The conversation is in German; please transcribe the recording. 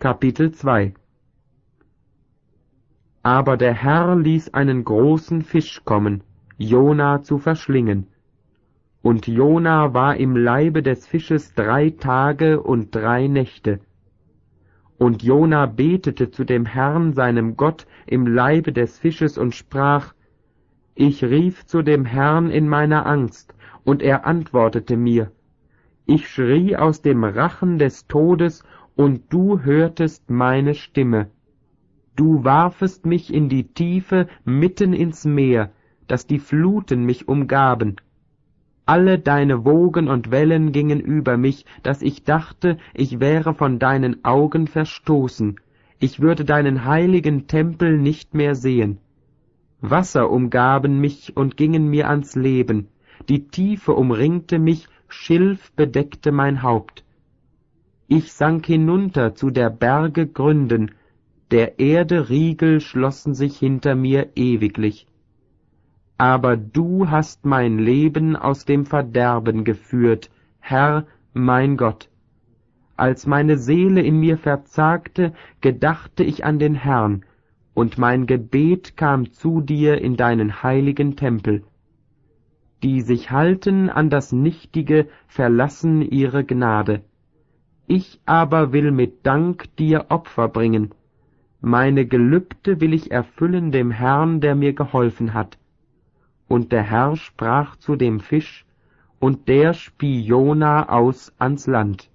Kapitel 2. Aber der Herr ließ einen großen Fisch kommen, Jona zu verschlingen. Und Jona war im Leibe des Fisches 3 Tage und 3 Nächte. Und Jona betete zu dem Herrn, seinem Gott, im Leibe des Fisches und sprach: Ich rief zu dem Herrn in meiner Angst, und er antwortete mir. Ich schrie aus dem Rachen des Todes, und du hörtest meine Stimme. Du warfest mich in die Tiefe mitten ins Meer, dass die Fluten mich umgaben. Alle deine Wogen und Wellen gingen über mich, dass ich dachte, ich wäre von deinen Augen verstoßen, ich würde deinen heiligen Tempel nicht mehr sehen. Wasser umgaben mich und gingen mir ans Leben, die Tiefe umringte mich, Schilf bedeckte mein Haupt. Ich sank hinunter zu der Berge Gründen, der Erde Riegel schlossen sich hinter mir ewiglich. Aber du hast mein Leben aus dem Verderben geführt, Herr, mein Gott. Als meine Seele in mir verzagte, gedachte ich an den Herrn, und mein Gebet kam zu dir in deinen heiligen Tempel. Die sich halten an das Nichtige, verlassen ihre Gnade. Ich aber will mit Dank dir Opfer bringen. Meine Gelübde will ich erfüllen dem Herrn, der mir geholfen hat. Und der Herr sprach zu dem Fisch, und der spie Jona aus ans Land.